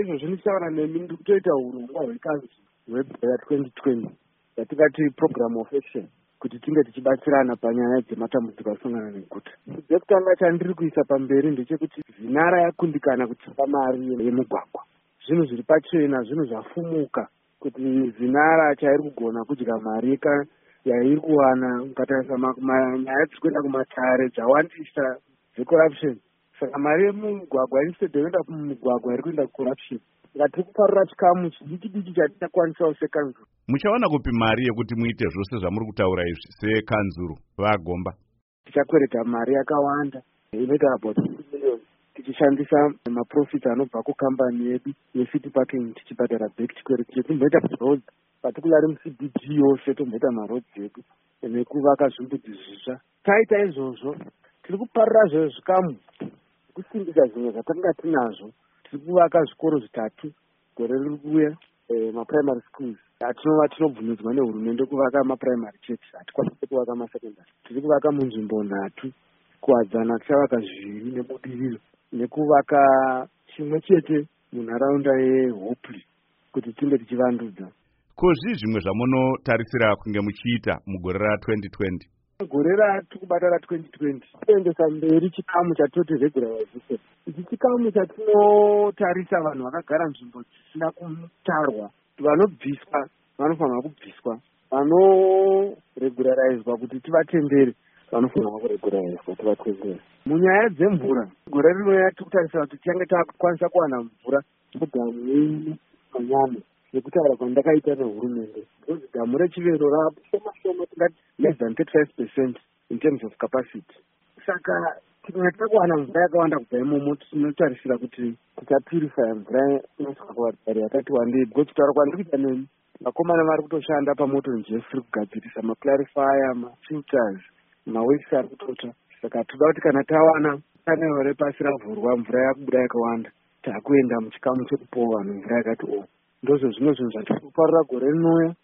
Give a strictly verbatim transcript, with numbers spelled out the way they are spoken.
naizvozvo ndichitaura nemi ndiri kutoita urongwa hwekanzi hwebhera twenty twenty yatingati program of action kuti tinge tichibatsirana panyaya dzematambudziko asangana neguta. Dzekutanga chandiri kuisa pamberi ndechekuti zinara yakundikana kutsvaka mari yemugwagwa. Zvinhu zviri pachena, zvinhu zvafumuka kuti zinara chairi kugona kudya mari yairi kuwana ukatarisa nyaya dziri kuenda kumatare dzawandisa dzecorruption. Saka mari yemugwagwa instead yoenda kumugwagwa iri kuenda kucorruption. Ngatiri kuparura chikamu chidiki diki chatingakwanisawo sekanzuro. Muchawana kupi mari yekuti muite zvose zvamuri kutaura izvi sekanzuro vaGomba? Tichakwereta mari yakawanda inoita about fifty million tichishandisa maprofits anobva kukambani yedu yecity parking tichibhadhara back chikwereti chedu. Tomboita roads particularly muC B D yose tomboita maroads edu nekuvaka zvimbudzi zvisva. Taita izvozvo tiri kuparura zvezvo zvikamu kusimbisa zvimwe zvatanga tinazvo. Tiri kuvaka zvikoro zvitatu gore riri kuuya, maprimary schools atinova tinobvumidzwa nehurumende kuvaka maprimary church, hatikwanisi kuvaka masecondary. Tiri kuvaka munzvimbo nhatu, kuwadzana tichavaka zviviri nebudiriro, nekuvaka chimwe chete munharaunda yeHopley kuti tinge tichivandudza. Ko zvii zvimwe zvamunotarisira kunge muchiita mugore ra-twenty twenty? Gore ratiri kubata ra-twenty twenty kuendesa mberi chikamu chatoti regularization. Ichi chikamu chatinotarisa vanhu vakagara nzvimbo dzisina kutarwa. Vanobviswa vanofanira kubviswa, vanoregularizwa kuti tivatendere vanofanira kuregularizwa tivatendere. Munyaya dzemvura, gore rinouya tiri kutarisa kuti tichange takukwanisa kuwana mvura mudhamu yeini manyama nekutaura kwandakaita nehurumende. Because dhamu reChivero rapo shoma shoma, tingati less than thirty-five percent in terms of capacity. Saka tikanataka kuwana mvura yakawanda kubva imomo tinotarisira kuti tichapurify mvura inosvika kuvatari yakati wandei. Because kutaura kwandiri kuita nemi, vakomana vari kutoshanda pamoto njefuri kugadzirisa maclarifier, mafilters, mawesi ari kutota. Saka toda kuti kana tawana panero repasi ravhurwa mvura yakubuda yakawanda, takuenda muchikamu chekupawo vanhu mvura yakati o. Ndozvo zvimwe zvinhu zvatiri kuparura gore rinouya.